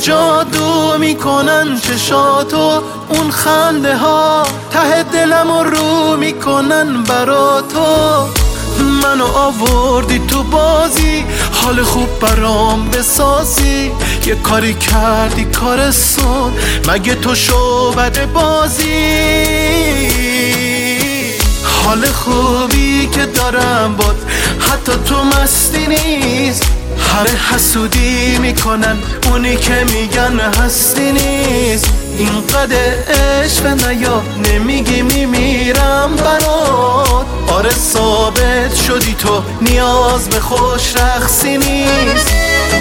جادو میکنن چشاتو، اون خنده ها ته دلمو رو میکنن برا تو. منو آوردی تو بازی، حال خوب برام بسازی، یه کاری کردی کارستون، مگه تو شعبده بازی؟ حال خوبی که دارم باد حتی تو مستی نیست، همه حسودی میکنن اونی که میگن هستی نیست. اینقدر عشق نیا نمیگی میمیرم برات، آره ثابت شدی تو نیاز به خوش رقصی نیست.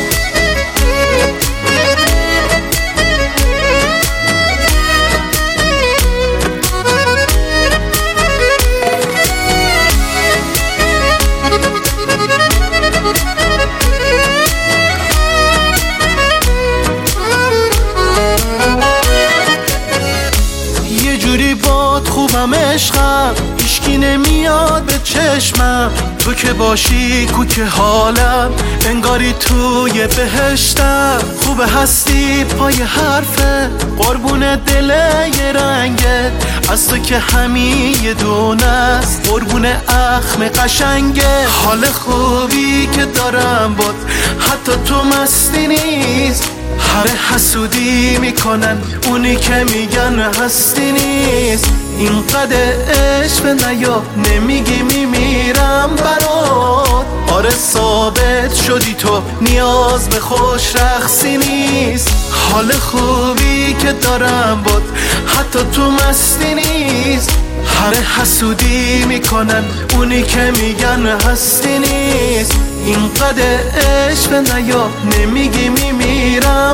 خوبم عشقم، هیشکی نمیاد به چشمم، تو که باشی کوک حالم، انگاری توی بهشتم. خوب هستی پای حرفه، قربون دل یه رنگه، از تو که همین یه دونه است، قربون اخم قشنگه. حال خوبی که دارم باد حتی تو مستی نیست، هر حسودی میکنن اونی که میگن هستی نیست. اینقدر عشق نیا نمیگی میمیرم برات، آره ثابت شدی تو نیاز به خوش رقصی نیست. حال خوبی که دارم باد حتی تو مستی نیست، هر حسودی میکنن اونی که میگن هستی نیست. اینقدر عشق نیا نمیگی میمیرم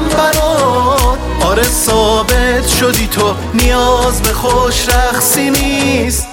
برات، آره ثابت شدی تو نیاز به خوش رقصی نیست.